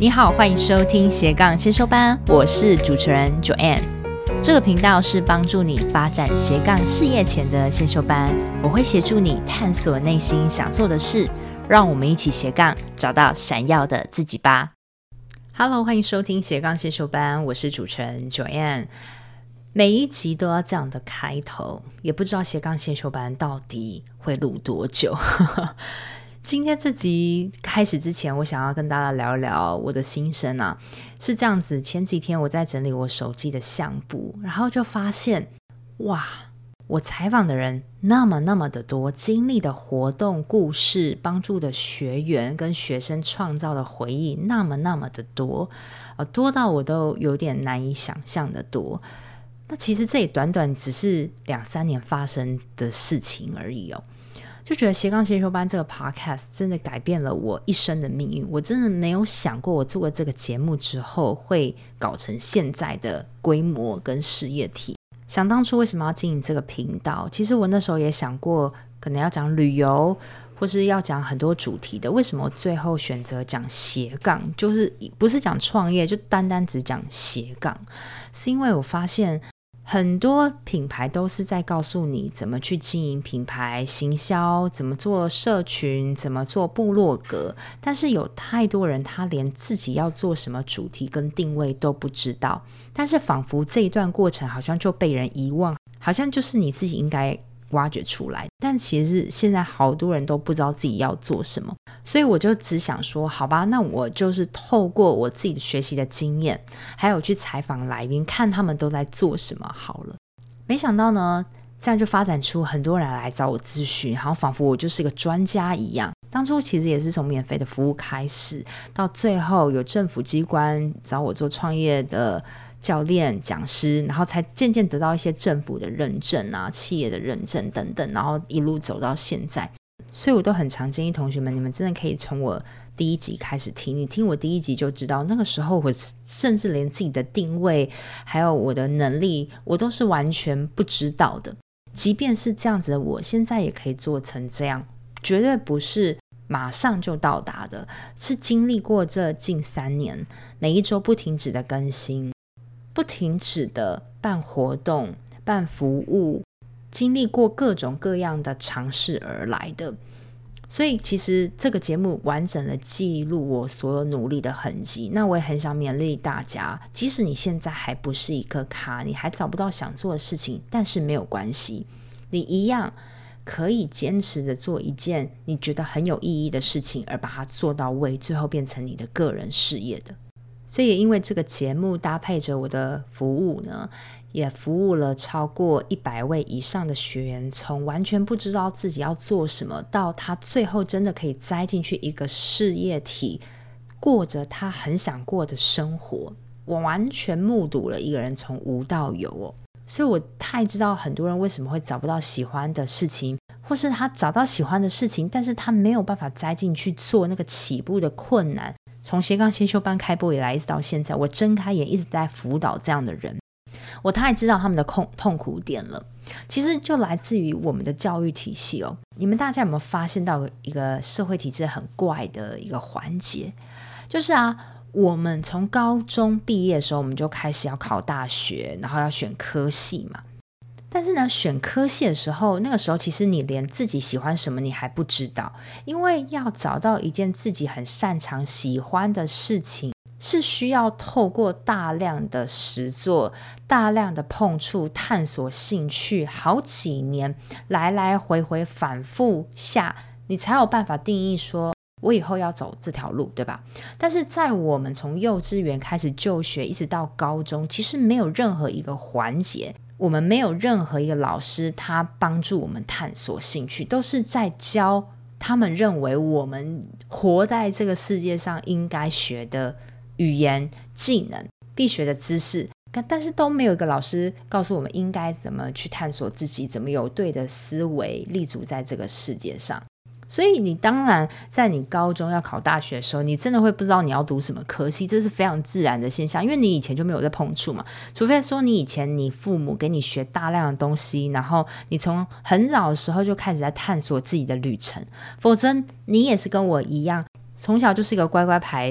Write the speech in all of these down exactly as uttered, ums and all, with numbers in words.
你好，欢迎收听斜杠先修班，我是主持人 Joanne。 这个频道是帮助你发展斜杠事业前的先修班，我会协助你探索内心想做的事，让我们一起斜杠找到闪耀的自己吧。 Hello， 欢迎收听斜杠先修班，我是主持人 Joanne。 每一集都要这样的开头，也不知道斜杠先修班到底会录多久今天这集开始之前，我想要跟大家聊一聊我的心声啊。是这样子，前几天我在整理我手机的相簿，然后就发现哇，我采访的人那么那么的多，经历的活动故事，帮助的学员跟学生创造的回忆那么那么的多、呃、多到我都有点难以想象的多。那其实这也短短只是两三年发生的事情而已哦。就觉得斜杠先修班这个 podcast 真的改变了我一生的命运。我真的没有想过我做了这个节目之后会搞成现在的规模跟事业体。想当初为什么要经营这个频道，其实我那时候也想过可能要讲旅游或是要讲很多主题的，为什么我最后选择讲斜杠，就是不是讲创业，就单单只讲斜杠，是因为我发现很多品牌都是在告诉你怎么去经营品牌行销，怎么做社群，怎么做部落格，但是有太多人他连自己要做什么主题跟定位都不知道，但是仿佛这一段过程好像就被人遗忘，好像就是你自己应该挖掘出来，但其实现在好多人都不知道自己要做什么。所以我就只想说好吧，那我就是透过我自己学习的经验，还有去采访来宾，看他们都在做什么好了。没想到呢，这样就发展出很多人来找我咨询，好像仿佛我就是个专家一样。当初其实也是从免费的服务开始，到最后有政府机关找我做创业的教练讲师，然后才渐渐得到一些政府的认证啊，企业的认证等等，然后一路走到现在。所以我都很常建议同学们，你们真的可以从我第一集开始听，你听我第一集就知道，那个时候我甚至连自己的定位还有我的能力我都是完全不知道的。即便是这样子的我，现在也可以做成这样，绝对不是马上就到达的，是经历过这近三年，每一周不停止的更新，不停止的办活动办服务，经历过各种各样的尝试而来的。所以其实这个节目完整的记录我所有努力的痕迹。那我也很想勉励大家，即使你现在还不是一个咖，你还找不到想做的事情，但是没有关系，你一样可以坚持的做一件你觉得很有意义的事情，而把它做到位，最后变成你的个人事业的。所以也因为这个节目搭配着我的服务呢，也服务了超过一百位以上的学员，从完全不知道自己要做什么，到他最后真的可以栽进去一个事业体，过着他很想过的生活。我完全目睹了一个人从无到有哦。所以我太知道很多人为什么会找不到喜欢的事情，或是他找到喜欢的事情，但是他没有办法栽进去做那个起步的困难。从斜杠先修班开播以来一直到现在，我睁开眼一直在辅导这样的人，我太知道他们的痛苦点了。其实就来自于我们的教育体系哦。你们大家有没有发现到一个社会体制很怪的一个环节，就是啊，我们从高中毕业的时候，我们就开始要考大学，然后要选科系嘛。但是呢，选科系的时候，那个时候其实你连自己喜欢什么你还不知道，因为要找到一件自己很擅长喜欢的事情，是需要透过大量的实作，大量的碰触，探索兴趣，好几年来来回回反复下，你才有办法定义说我以后要走这条路，对吧？但是在我们从幼稚园开始就学一直到高中，其实没有任何一个环节，我们没有任何一个老师他帮助我们探索兴趣，都是在教他们认为我们活在这个世界上应该学的语言、技能、必学的知识，但是都没有一个老师告诉我们应该怎么去探索自己，怎么有对的思维立足在这个世界上。所以你当然在你高中要考大学的时候，你真的会不知道你要读什么科系，这是非常自然的现象，因为你以前就没有在碰触嘛。除非说你以前你父母给你学大量的东西，然后你从很早的时候就开始在探索自己的旅程，否则你也是跟我一样，从小就是一个乖乖牌，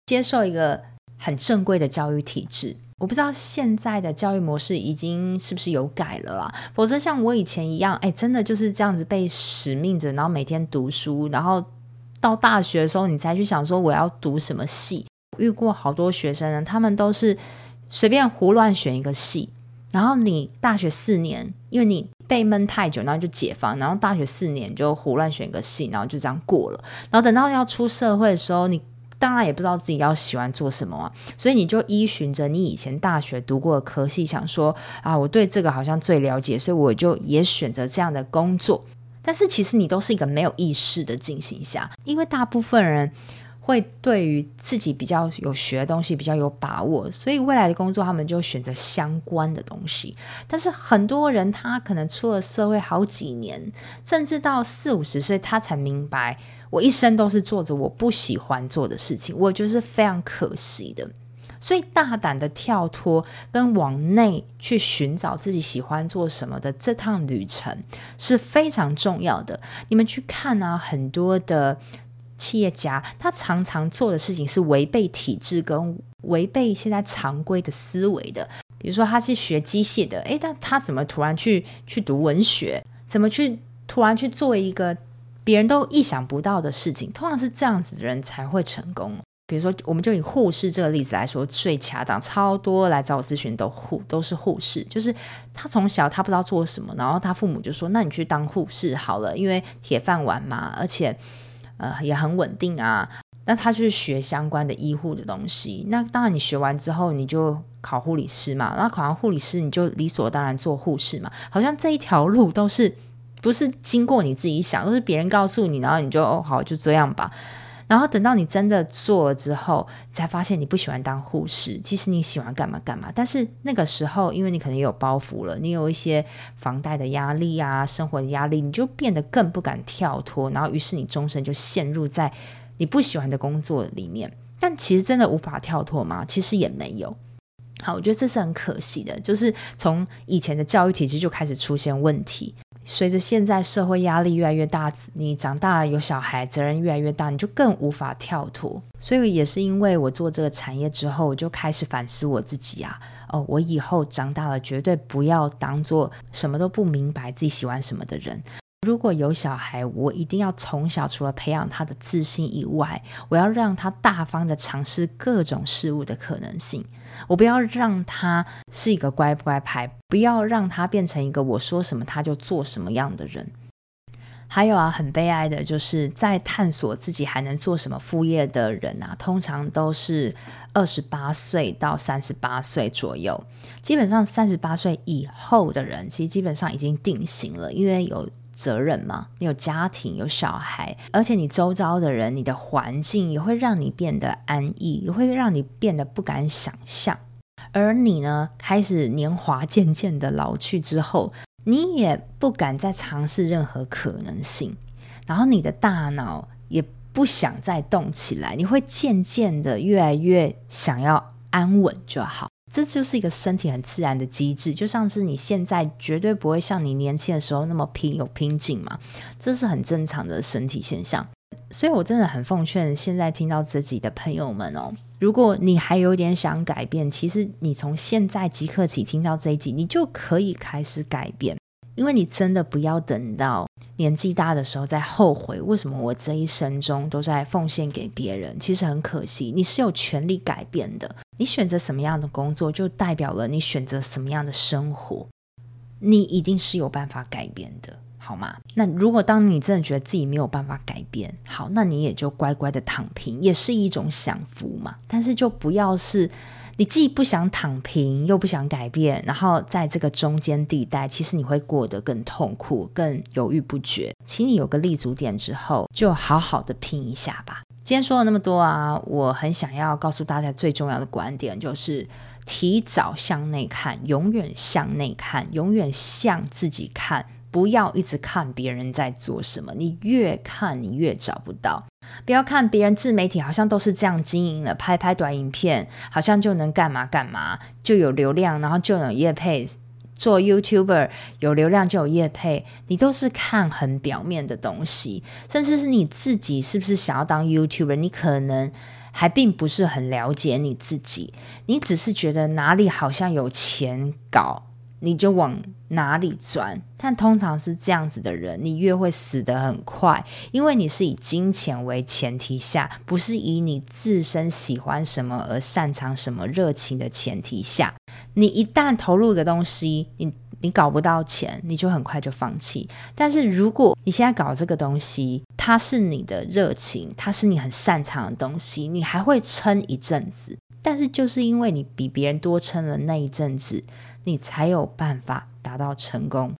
接受一个很正规的教育体制。我不知道现在的教育模式已经是不是有改了啦，否则像我以前一样，哎，真的就是这样子被使命着，然后每天读书，然后到大学的时候你才去想说我要读什么系。遇过好多学生呢，他们都是随便胡乱选一个系，然后你大学四年，因为你被闷太久，然后就解放，然后大学四年就胡乱选一个系，然后就这样过了。然后等到要出社会的时候，你当然也不知道自己要喜欢做什么啊，所以你就依循着你以前大学读过的科系，想说啊，我对这个好像最了解，所以我就也选择这样的工作。但是其实你都是一个没有意识的进行下，因为大部分人会对于自己比较有学的东西比较有把握，所以未来的工作他们就选择相关的东西。但是很多人他可能出了社会好几年，甚至到四五十岁他才明白，我一生都是做着我不喜欢做的事情，我觉得是非常可惜的。所以大胆的跳脱跟往内去寻找自己喜欢做什么的这趟旅程是非常重要的。你们去看啊，很多的企业家他常常做的事情是违背体制跟违背现在常规的思维的。比如说他是学机械的，诶，但他怎么突然去去读文学，怎么去突然去做一个别人都意想不到的事情，通常是这样子的人才会成功。比如说我们就以护士这个例子来说最恰当，超多来找我咨询都护都是护士，就是他从小他不知道做什么，然后他父母就说那你去当护士好了，因为铁饭碗嘛，而且呃也很稳定啊。那他去学相关的医护的东西，那当然你学完之后你就考护理师嘛，然后考完护理师你就理所当然做护士嘛，好像这一条路都是不是经过你自己想，都是别人告诉你，然后你就哦好就这样吧。然后等到你真的做了之后才发现你不喜欢当护士，其实你喜欢干嘛干嘛，但是那个时候因为你可能也有包袱了，你有一些房贷的压力啊，生活的压力，你就变得更不敢跳脱，然后于是你终身就陷入在你不喜欢的工作里面。但其实真的无法跳脱吗？其实也没有。好，我觉得这是很可惜的，就是从以前的教育体制就开始出现问题，随着现在社会压力越来越大，你长大有小孩，责任越来越大，你就更无法跳脱。所以也是因为我做这个产业之后，我就开始反思我自己啊，哦，我以后长大了绝对不要当做什么都不明白自己喜欢什么的人。如果有小孩，我一定要从小除了培养他的自信以外，我要让他大方的尝试各种事物的可能性。我不要让他是一个乖不乖牌，不要让他变成一个我说什么他就做什么样的人。还有啊，很悲哀的就是在探索自己还能做什么副业的人啊，通常都是二十八岁到三十八岁左右。基本上三十八岁以后的人其实基本上已经定型了，因为有责任嘛，你有家庭有小孩，而且你周遭的人你的环境也会让你变得安逸，也会让你变得不敢想象。而你呢，开始年华渐渐的老去之后，你也不敢再尝试任何可能性，然后你的大脑也不想再动起来，你会渐渐的越来越想要安稳就好。这就是一个身体很自然的机制，就像是你现在绝对不会像你年轻的时候那么拼有拼劲嘛，这是很正常的身体现象。所以我真的很奉劝现在听到这集的朋友们哦，如果你还有点想改变，其实你从现在即刻起听到这一集，你就可以开始改变。因为你真的不要等到年纪大的时候再后悔，为什么我这一生中都在奉献给别人，其实很可惜。你是有权利改变的，你选择什么样的工作就代表了你选择什么样的生活，你一定是有办法改变的，好吗？那如果当你真的觉得自己没有办法改变，好，那你也就乖乖的躺平，也是一种享福嘛。但是就不要是你既不想躺平又不想改变，然后在这个中间地带，其实你会过得更痛苦更犹豫不决。请你有个立足点之后，就好好的拼一下吧。今天说了那么多啊，我很想要告诉大家最重要的观点，就是提早向内看，永远向内看，永远向自己看，不要一直看别人在做什么，你越看你越找不到。不要看别人自媒体好像都是这样经营了，拍拍短影片好像就能干嘛干嘛，就有流量，然后就有业配， 做 YouTuber 有流量就有业配，你都是看很表面的东西，甚至是你自己是不是想要当 YouTuber， 你可能还并不是很了解你自己，你只是觉得哪里好像有钱搞你就往哪里钻，但通常是这样子的人你越会死得很快，因为你是以金钱为前提下，不是以你自身喜欢什么而擅长什么热情的前提下，你一旦投入一个东西，你你搞不到钱，你就很快就放弃。但是如果你现在搞这个东西，它是你的热情，它是你很擅长的东西，你还会撑一阵子，但是就是因为你比别人多撑了那一阵子，你才有办法达到成功。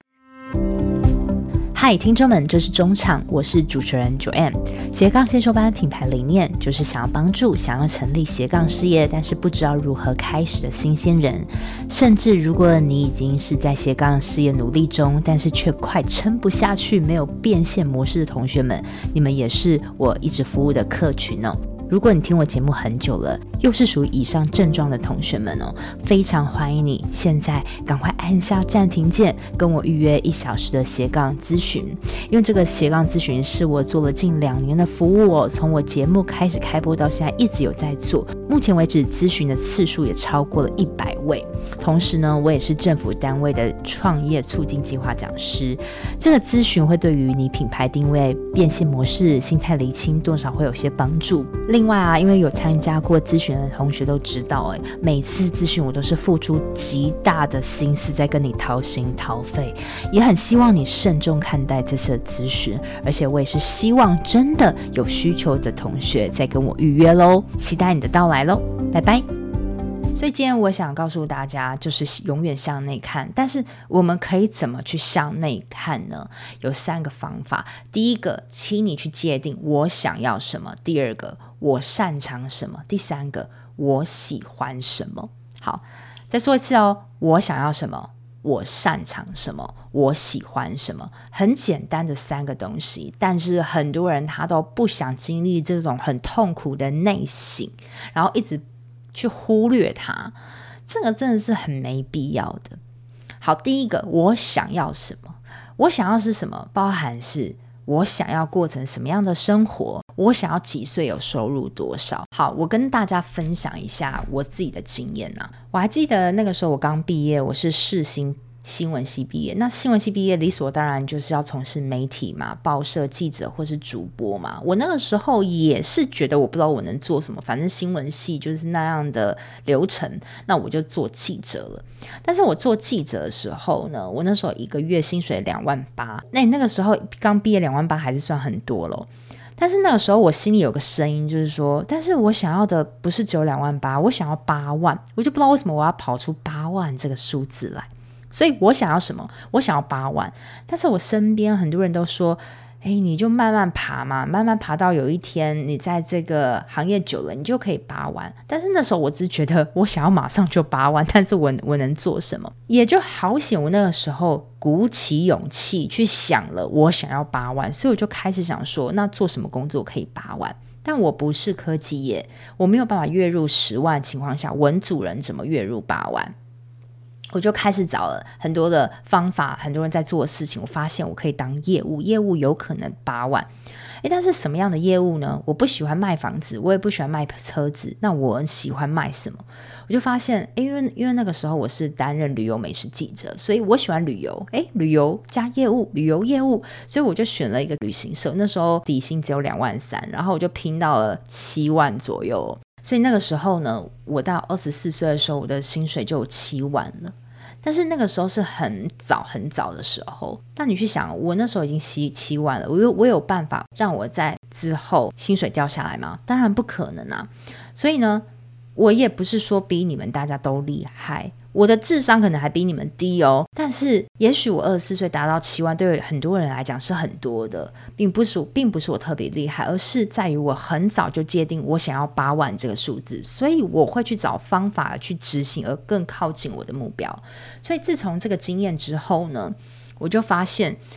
嗨，听众们，这是中场，我是主持人 Joanne。 斜杠先修班品牌理念就是想要帮助想要成立斜杠事业但是不知道如何开始的新鲜人，甚至如果你已经是在斜杠事业努力中但是却快撑不下去没有变现模式的同学们，你们也是我一直服务的客群哦。如果你听我节目很久了，又是属于以上症状的同学们哦，非常欢迎你现在赶快按下暂停键，跟我预约一小时的斜杠咨询。因为这个斜杠咨询是我做了近两年的服务哦，从我节目开始开播到现在一直有在做，目前为止咨询的次数也超过了一百位。同时呢，我也是政府单位的创业促进计划讲师。这个咨询会对于你品牌定位、变现模式、心态厘清多少会有些帮助。另外啊，因为有参加过咨询的同学都知道，哎，每次咨询我都是付出极大的心思在跟你掏心掏肺，也很希望你慎重看待这次的咨询，而且我也是希望真的有需求的同学再跟我预约咯，期待你的到来咯，拜拜。所以今天我想告诉大家，就是永远向内看，但是我们可以怎么去向内看呢？有三个方法。第一个，请你去界定我想要什么；第二个，我擅长什么；第三个，我喜欢什么。好，再说一次哦，我想要什么，我擅长什么，我喜欢什么，很简单的三个东西，但是很多人他都不想经历这种很痛苦的内省，然后一直去忽略它，这个真的是很没必要的。好，第一个，我想要什么？我想要是什么？包含是我想要过成什么样的生活，我想要几岁有收入多少。好，我跟大家分享一下我自己的经验啊。我还记得那个时候我刚毕业，我是世新新闻系毕业，那新闻系毕业理所当然就是要从事媒体嘛，报社记者或是主播嘛。我那个时候也是觉得我不知道我能做什么，反正新闻系就是那样的流程，那我就做记者了。但是我做记者的时候呢，我那时候一个月薪水两万八，那你那个时候刚毕业两万八还是算很多咯。但是那个时候我心里有个声音，就是说，但是我想要的不是只有两万八，我想要八万，我就不知道为什么我要跑出八万这个数字来。所以我想要什么？我想要八万，但是我身边很多人都说，哎，你就慢慢爬嘛，慢慢爬到有一天你在这个行业久了，你就可以八万。但是那时候我只觉得我想要马上就八万，但是我我能做什么？也就好险，我那个时候鼓起勇气去想了，我想要八万，所以我就开始想说，那做什么工作可以八万？但我不是科技业，我没有办法月入十万的情况下，文组人怎么月入八万？我就开始找了很多的方法，很多人在做的事情，我发现我可以当业务，业务有可能八万。诶，但是什么样的业务呢？我不喜欢卖房子，我也不喜欢卖车子，那我喜欢卖什么？我就发现，诶，因为因为那个时候我是担任旅游美食记者，所以我喜欢旅游，诶，旅游加业务，旅游业务，所以我就选了一个旅行社。那时候底薪只有两万三，然后我就拼到了七万左右。所以那个时候呢，我到二十四岁的时候，我的薪水就有七万了。但是那个时候是很早很早的时候，那你去想，我那时候已经七七万了，我有我有办法让我在之后薪水掉下来吗？当然不可能啊。所以呢，我也不是说比你们大家都厉害，我的智商可能还比你们低哦，但是也许我二十四岁达到七万，对很多人来讲是很多的，并不是并不是我特别厉害，而是在于我很早就界定我想要八万这个数字，所以我会去找方法去执行，而更靠近我的目标。所以自从这个经验之后呢，我就发现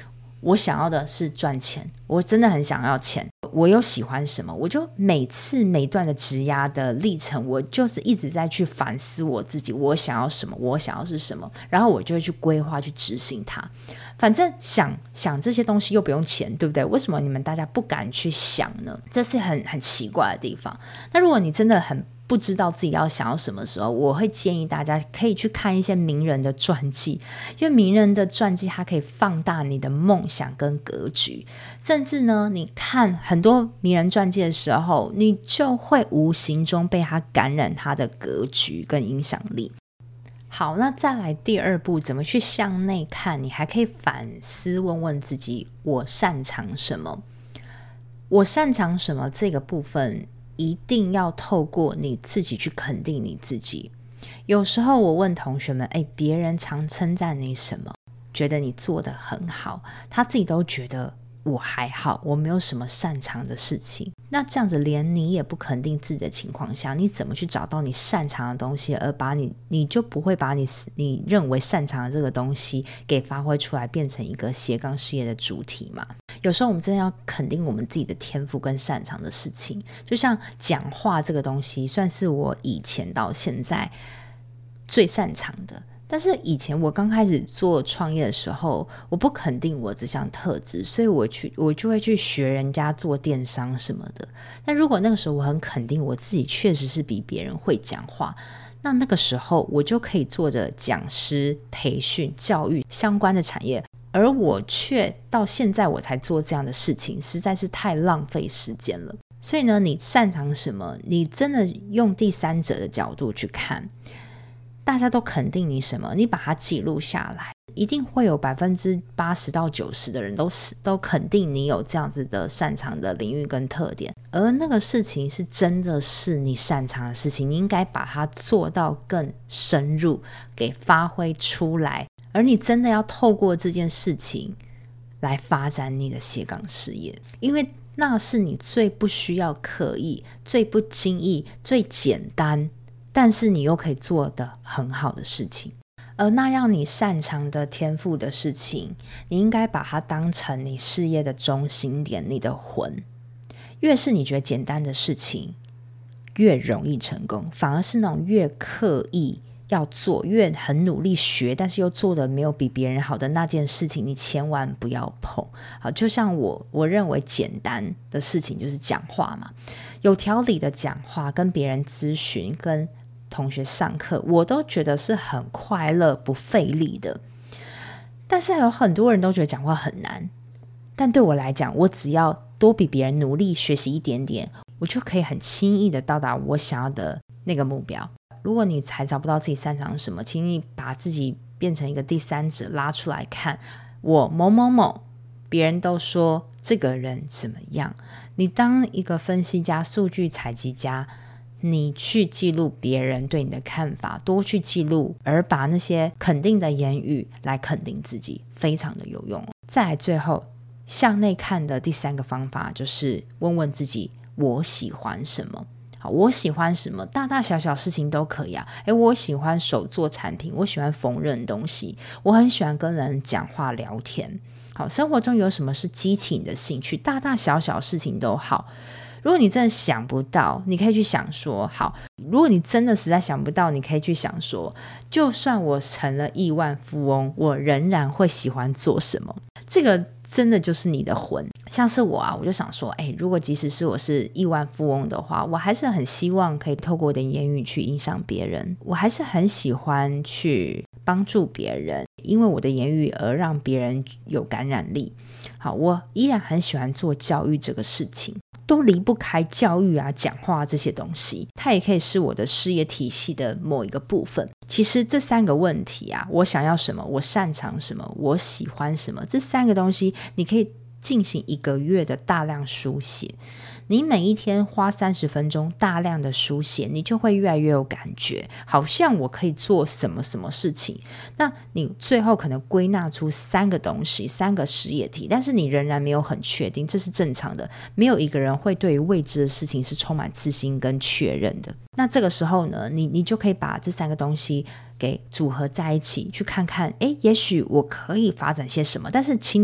我想要的是赚钱，我真的很想要钱，我又喜欢什么，我就每次每段的职涯的历程，我就是一直在去反思我自己，我想要什么，我想要是什么，然后我就会去规划去执行它。反正想想这些东西又不用钱，对不对？为什么你们大家不敢去想呢？这是很很奇怪的地方。那如果你真的很不知道自己要想要什么时候，我会建议大家可以去看一些名人的传记，因为名人的传记它可以放大你的梦想跟格局，甚至呢你看很多名人传记的时候，你就会无形中被他感染他的格局跟影响力。好，那再来第二步，怎么去向内看？你还可以反思问问自己，我擅长什么？我擅长什么这个部分一定要透过你自己去肯定你自己。有时候我问同学们，诶，别人常称赞你什么？觉得你做得很好，他自己都觉得我还好，我没有什么擅长的事情。那这样子连你也不肯定自己的情况下，你怎么去找到你擅长的东西，而把你你就不会把你你认为擅长的这个东西给发挥出来，变成一个斜杠事业的主体嘛？有时候我们真的要肯定我们自己的天赋跟擅长的事情。就像讲话这个东西，算是我以前到现在最擅长的，但是以前我刚开始做创业的时候，我不肯定我这项特质，所以我去我就会去学人家做电商什么的。但如果那个时候我很肯定我自己确实是比别人会讲话，那那个时候我就可以做着讲师、培训、教育相关的产业，而我却到现在我才做这样的事情，实在是太浪费时间了。所以呢，你擅长什么，你真的用第三者的角度去看，大家都肯定你什么，你把它记录下来，一定会有百分之八十到九十的人都都肯定你有这样子的擅长的领域跟特点，而那个事情是真的是你擅长的事情，你应该把它做到更深入，给发挥出来，而你真的要透过这件事情来发展你的斜杠事业，因为那是你最不需要刻意、最不经意、最简单，但是你又可以做得很好的事情。而那样你擅长的天赋的事情，你应该把它当成你事业的中心点，你的魂。越是你觉得简单的事情越容易成功，反而是那种越刻意要做，越很努力学，但是又做的没有比别人好的那件事情，你千万不要碰。好，就像我我认为简单的事情就是讲话嘛，有条理的讲话，跟别人咨询，跟同学上课，我都觉得是很快乐不费力的。但是有很多人都觉得讲话很难，但对我来讲，我只要多比别人努力学习一点点，我就可以很轻易的到达我想要的那个目标。如果你还找不到自己擅长什么，请你把自己变成一个第三者拉出来看，我某某某，别人都说这个人怎么样，你当一个分析家、数据采集家，你去记录别人对你的看法，多去记录，而把那些肯定的言语来肯定自己，非常的有用。再来最后向内看的第三个方法，就是问问自己我喜欢什么。好，我喜欢什么，大大小小事情都可以啊。诶，我喜欢手做产品，我喜欢缝纫东西，我很喜欢跟人讲话聊天。好，生活中有什么是激起你的兴趣，大大小小事情都好。如果你真的想不到，你可以去想说，好，如果你真的实在想不到，你可以去想说，就算我成了亿万富翁，我仍然会喜欢做什么。这个真的就是你的魂。像是我啊，我就想说，哎，如果即使是我是亿万富翁的话，我还是很希望可以透过我的言语去影响别人，我还是很喜欢去帮助别人，因为我的言语而让别人有感染力。好，我依然很喜欢做教育这个事情，都离不开教育啊、讲话这些东西，它也可以是我的事业体系的某一个部分。其实这三个问题啊，我想要什么，我擅长什么，我喜欢什么，这三个东西你可以进行一个月的大量书写。你每一天花三十分钟大量的书写，你就会越来越有感觉，好像我可以做什么什么事情。那你最后可能归纳出三个东西，三个实验题，但是你仍然没有很确定，这是正常的。没有一个人会对于未知的事情是充满自信跟确认的。那这个时候呢，你你就可以把这三个东西给组合在一起，去看看，诶，也许我可以发展些什么。但是请你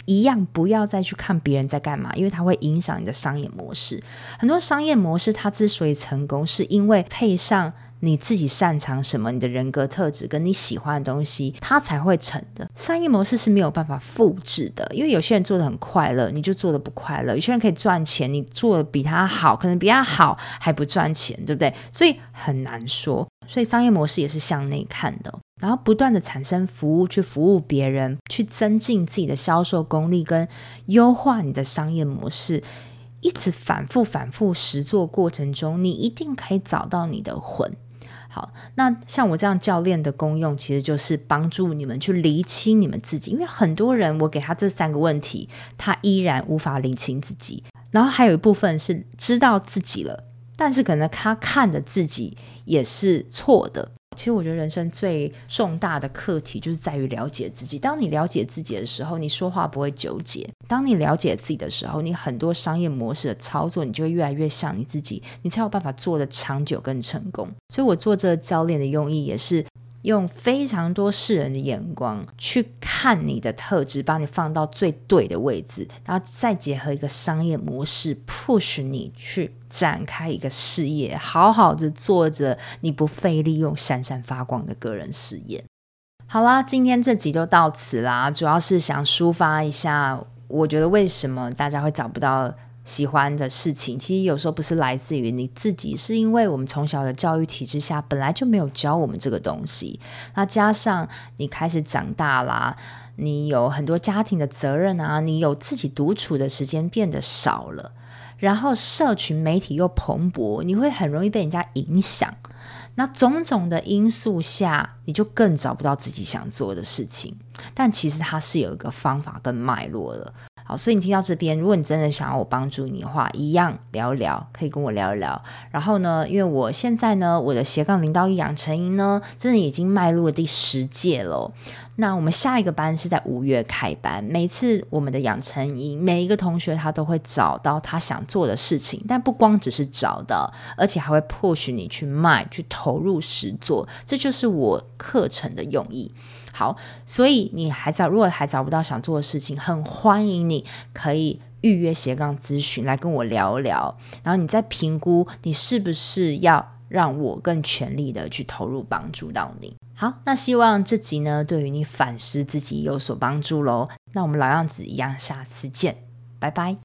一样不要再去看别人在干嘛，因为它会影响你的商业模式。很多商业模式它之所以成功，是因为配上你自己擅长什么，你的人格特质跟你喜欢的东西，它才会成的。商业模式是没有办法复制的，因为有些人做得很快乐，你就做得不快乐；有些人可以赚钱，你做得比他好，可能比他好还不赚钱，对不对？所以很难说。所以商业模式也是向内看的，然后不断的产生服务，去服务别人，去增进自己的销售功力跟优化你的商业模式，一直反复反复实作过程中，你一定可以找到你的魂。好，那像我这样教练的功用，其实就是帮助你们去厘清你们自己，因为很多人我给他这三个问题，他依然无法厘清自己。然后还有一部分是知道自己了，但是可能他看的自己也是错的。其实我觉得人生最重大的课题就是在于了解自己。当你了解自己的时候，你说话不会纠结。当你了解自己的时候，你很多商业模式的操作，你就会越来越像你自己，你才有办法做得长久跟成功。所以我做这个教练的用意也是用非常多世人的眼光去看你的特质，把你放到最对的位置，然后再结合一个商业模式 push 你去展开一个事业，好好的做着你不费力用闪闪发光的个人事业。好啦，今天这集就到此啦，主要是想抒发一下我觉得为什么大家会找不到喜欢的事情，其实有时候不是来自于你自己，是因为我们从小的教育体制下本来就没有教我们这个东西，那加上你开始长大啦，你有很多家庭的责任啊，你有自己独处的时间变得少了，然后社群媒体又蓬勃，你会很容易被人家影响，那种种的因素下，你就更找不到自己想做的事情。但其实它是有一个方法跟脉络的。好，所以你听到这边，如果你真的想要我帮助你的话，一样聊一聊，可以跟我聊一聊。然后呢，因为我现在呢，我的斜杠零到一养成营呢，真的已经迈入了第十届了。那我们下一个班是在五月开班，每次我们的养成营，每一个同学他都会找到他想做的事情，但不光只是找到，而且还会 push 你去卖，去投入实做，这就是我课程的用意。好，所以你还找如果还找不到想做的事情，很欢迎你可以预约斜杠咨询来跟我聊聊，然后你再评估你是不是要让我更全力的去投入帮助到你。好，那希望这集呢对于你反思自己有所帮助咯。那我们老样子一样，下次见，拜拜。